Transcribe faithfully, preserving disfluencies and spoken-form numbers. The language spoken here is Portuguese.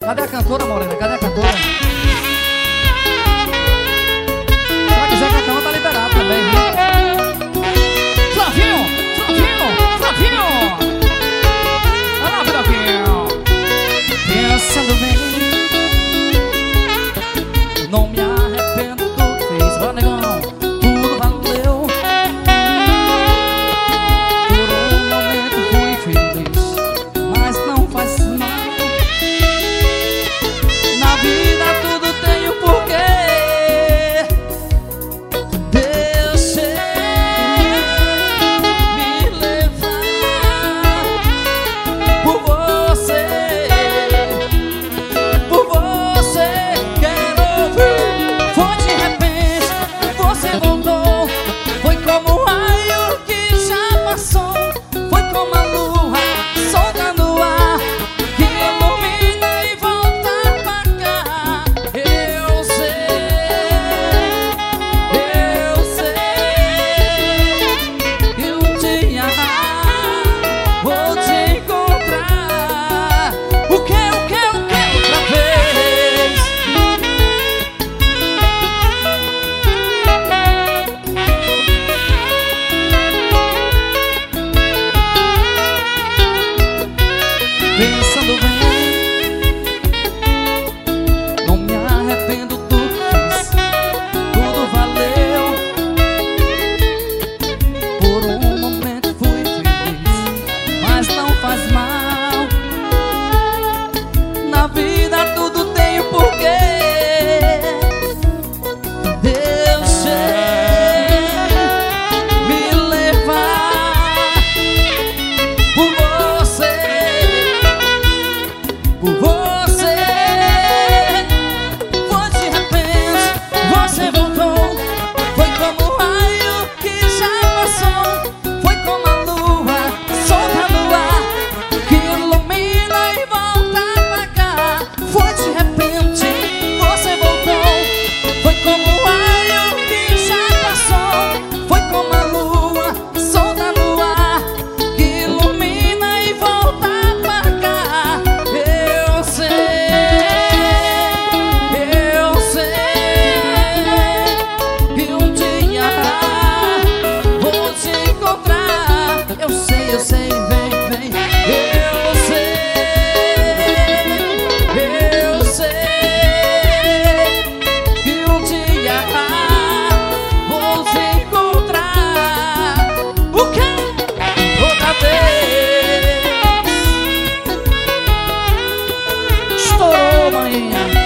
Cadê a cantora, Morena? Cadê a cantora? Se ela quiser cantar, tá liberado também, viu? Flavinho! Flavinho! Flavinho! Olha lá, Flavinho! Pensando bem, não me arrependo do que fez, vai, negão. Tudo valeu. Por um momento fui feliz, mas não faz mal. Na vida tudo tem um porquê. Deixe me levar por você, por você. Quero ouvir. Foi de repente, você voltou. Foi como um raio que já passou. Foi como a lua soltando o ar, que ilumina e volta pra cá. Eu sei, eu sei que um dia vou te encontrar. O que, o que, o que outra vez? Pensando bem, não me arrependo do que fiz. Tudo valeu. Por um momento fui feliz, mas não faz mal. Na vida tudo tem um porquê. Deixe me levar por você, por você. Foi de repente, você voltou. Foi como um raio que já passou. Foi como a lua solta no ar, que ilumina e volta pra cá. Foi de repente, você voltou. Foi como um raio que já passou. Foi como a lua solta no ar, que ilumina e volta pra cá. Eu sei, eu sei que um dia vou te encontrar. Eu sei, eu sei, vem, vem. Eu sei, eu sei que um dia vou te encontrar. O quê? Outra vez. Estourou, manhã.